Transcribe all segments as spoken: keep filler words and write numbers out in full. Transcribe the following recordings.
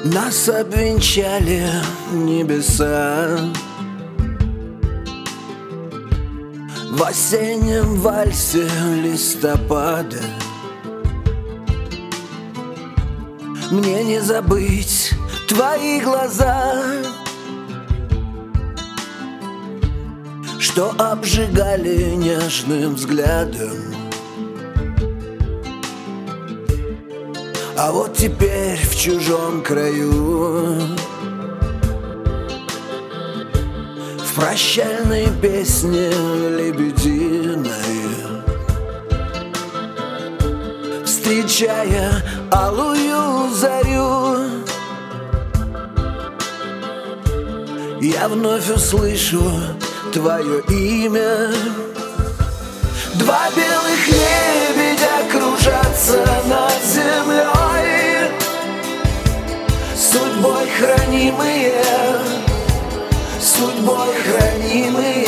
Нас обвенчали небеса в осеннем вальсе листопада. Мне не забыть твои глаза, что обжигали нежным взглядом. А вот теперь в чужом краю, в прощальной песне лебединой, встречая алую зарю, я вновь услышу твое имя. Два белых лебедя кружатся над землей, судьбой хранимые, судьбой хранимые.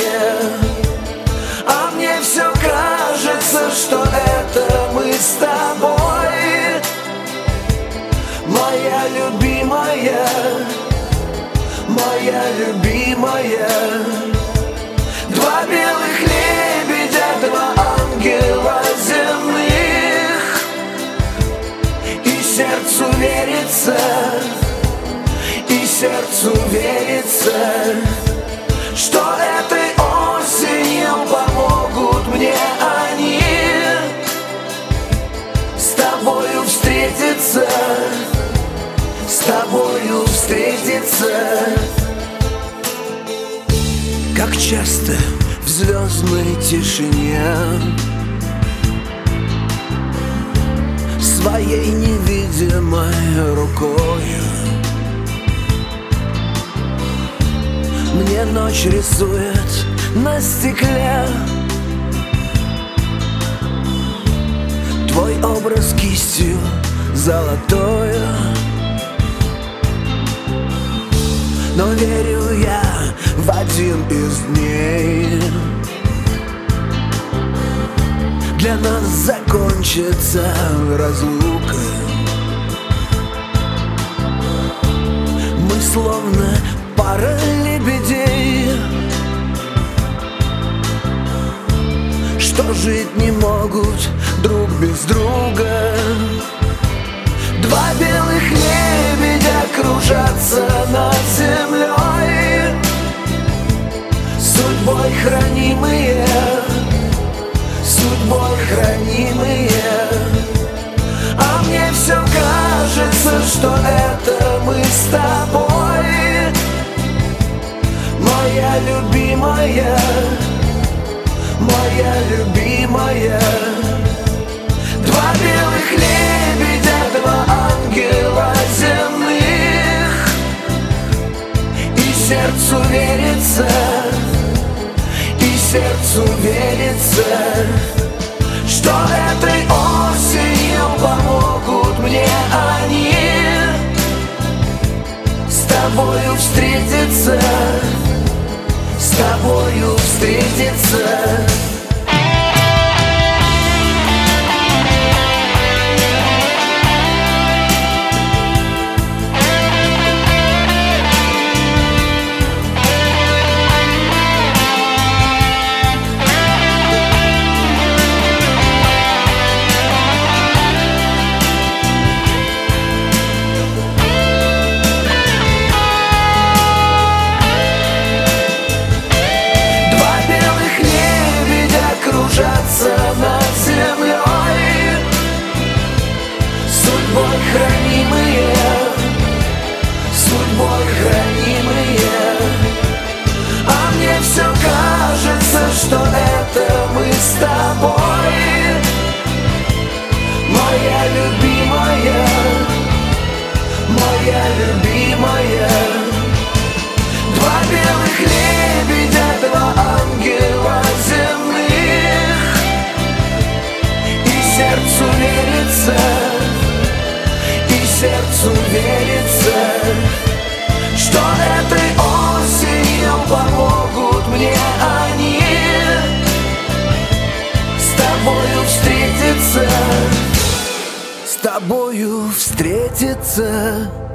А мне все кажется, что это мы с тобой, моя любимая, моя любимая. Два белых лебедя, два ангела земных, и сердцу верится, и сердцу верится, что этой осенью помогут мне они с тобою встретиться, с тобою встретиться. Как часто в звездной тишине своей невидимой рукою мне ночь рисует на стекле твой образ кистью золотою. Но верю я в один из дней для нас закончится разлука. Мы словно пара лебедей, что жить не могут друг без друга. Два белых лебедя кружатся над землей, судьбой хранимые, судьбой хранимые. А мне все кажется, что это мы с тобой, моя любимая, моя любимая. Два белых лебедя, два ангела земных, и сердцу верится, и сердцу верится, что этой осенью помогут мне они с тобою встретиться, с тобою встретиться. Над землей, судьбой хранимые, судьбой хранимые. А мне все кажется, что это мы с тобой, моя любимая, моя любимая. Два белых лебедя, два ангела земных, сердцу верится, и сердцу верится, что этой осенью помогут мне они с тобою встретиться, с тобою встретиться.